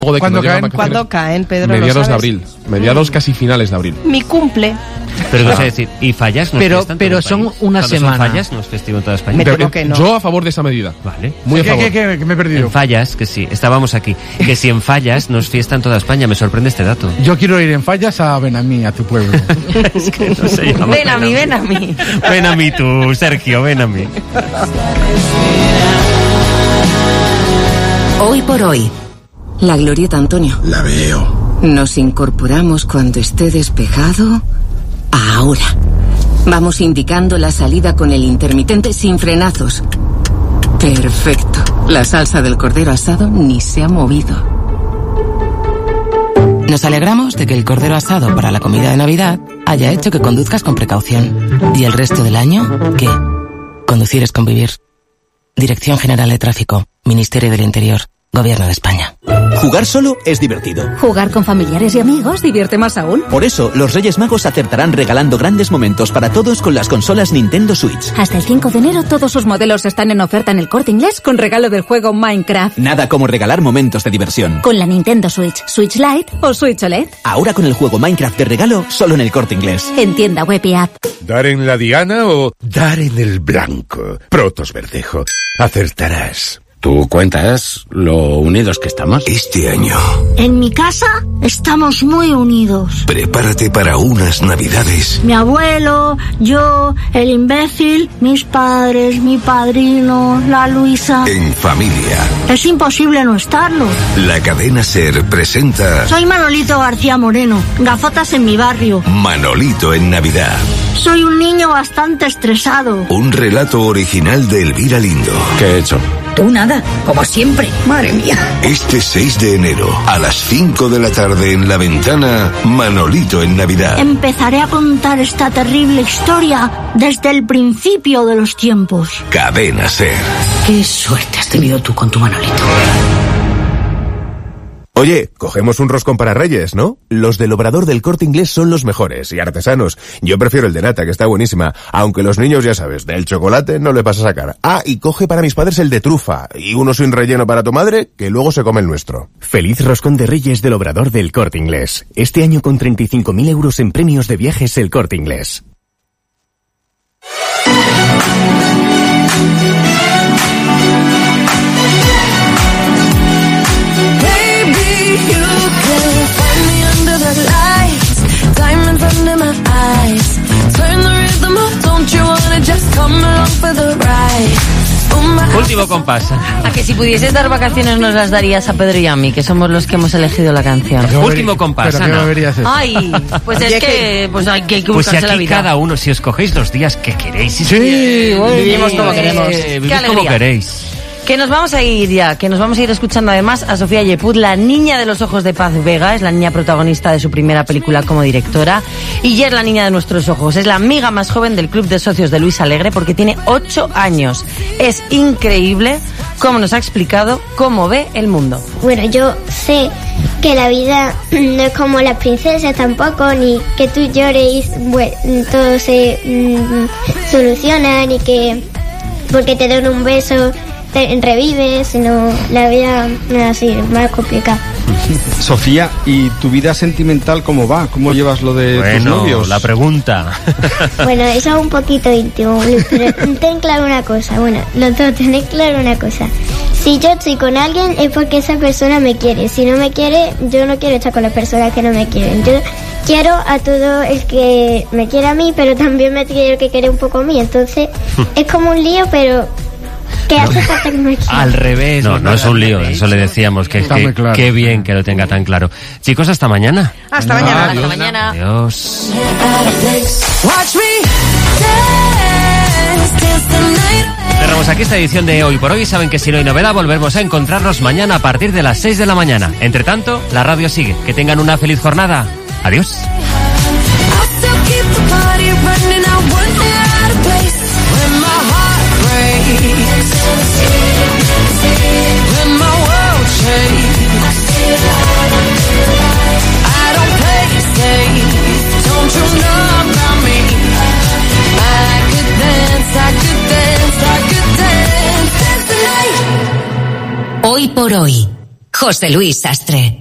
¿Cuándo caen, Pedro? Mediados de abril. Mediados casi finales de abril. Mi cumple. Pero ¿qué sé decir? ¿Y fallas? Pero son una semana. Son fallas? ¿No es festivo en toda España? Me temo que no. Yo a favor de esa medida. Vale. Muy a favor. Que me he perdido. En fallas, que sí. Estábamos aquí. Que si en fallas no es fiesta en toda España. Me sorprende este dato. Yo quiero ir en fallas a Benamí, a tu pueblo. Es que no se llama Ven a mí, ven a mí. Ven a mí tú, Sergio, ven a mí. Hoy por hoy. La Glorieta, Antonio. La veo. Nos incorporamos cuando esté despejado. Ahora. Vamos indicando la salida con el intermitente sin frenazos. Perfecto. La salsa del cordero asado ni se ha movido. Nos alegramos de que el cordero asado para la comida de Navidad haya hecho que conduzcas con precaución. ¿Y el resto del año? ¿Qué? Conducir es convivir. Dirección General de Tráfico. Ministerio del Interior. Gobierno de España. Jugar solo es divertido. Jugar con familiares y amigos divierte más aún. Por eso, los Reyes Magos acertarán regalando grandes momentos para todos con las consolas Nintendo Switch. Hasta el 5 de enero todos sus modelos están en oferta en El Corte Inglés con regalo del juego Minecraft. Nada como regalar momentos de diversión. Con la Nintendo Switch, Switch Lite o Switch OLED. Ahora con el juego Minecraft de regalo solo en El Corte Inglés. En tienda web y app. ¿Dar en la diana o dar en el blanco? Protos Verdejo. Acertarás. ¿Tú cuentas lo unidos que estamos? Este año. En mi casa estamos muy unidos. Prepárate para unas navidades. Mi abuelo, yo, el imbécil, mis padres, mi padrino, la Luisa. En familia. Es imposible no estarlo. La cadena SER presenta... Soy Manolito García Moreno, gafotas en mi barrio. Manolito en Navidad. Soy un niño bastante estresado. Un relato original de Elvira Lindo. ¿Qué he hecho? Tú nada, como siempre. Madre mía. Este 6 de enero, a las 5 de la tarde en La Ventana, Manolito en Navidad. Empezaré a contar esta terrible historia desde el principio de los tiempos. Cadena SER. Qué suerte has tenido tú con tu Manolito. Oye, cogemos un roscón para Reyes, ¿no? Los del Obrador del Corte Inglés son los mejores y artesanos. Yo prefiero el de nata, que está buenísima. Aunque los niños, ya sabes, del chocolate no le pasa a sacar. Ah, y coge para mis padres el de trufa. Y uno sin relleno para tu madre, que luego se come el nuestro. Feliz roscón de Reyes del Obrador del Corte Inglés. Este año con 35.000 euros en premios de viajes El Corte Inglés. Último compás. A que si pudieses dar vacaciones nos las darías a Pedro y a mí, que somos los que hemos elegido la canción. Último compás, ¿Pero qué Ana. debería hacer? Ay, pues es que pues hay que Pues si buscarse la aquí vida. cada uno, si escogéis los días que queréis. Sí, bueno. Vivimos como queremos. Vivid Qué como alegría. queréis. Que nos vamos a ir ya, que nos vamos a ir escuchando además a Sofía Yeput, la niña de los ojos de Paz Vega, es la niña protagonista de su primera película como directora y ya es la niña de nuestros ojos, es la amiga más joven del club de socios de Luis Alegre porque tiene 8 años. Es increíble cómo nos ha explicado cómo ve el mundo. Bueno, yo sé que la vida no es como las princesas tampoco, ni que tú llores y todo se soluciona, ni que porque te dan un beso te revives, sino la vida no es así, es más complicada. Sofía, ¿y tu vida sentimental cómo va? ¿Cómo llevas lo de tus novios? La pregunta. Bueno, eso es un poquito íntimo, pero ten claro una cosa, bueno, los dos tened claro una cosa. Si yo estoy con alguien es porque esa persona me quiere, si no me quiere, yo no quiero estar con las personas que no me quieren. Yo quiero a todo el que me quiere a mí, pero también me quiere el que quiere un poco a mí, entonces es como un lío, pero... ¿Qué hace falta que me quiera? Al revés. No es un lío, eso le decíamos, que claro. Qué bien que lo tenga tan claro. Chicos, hasta mañana. Hasta mañana. Hasta mañana. Adiós. Cerramos aquí esta edición de Hoy por Hoy. Saben que si no hay novedad, volvemos a encontrarnos mañana a partir de las 6 de la mañana. Entre tanto, la radio sigue. Que tengan una feliz jornada. Adiós. Hoy por Hoy, José Luis Sastre.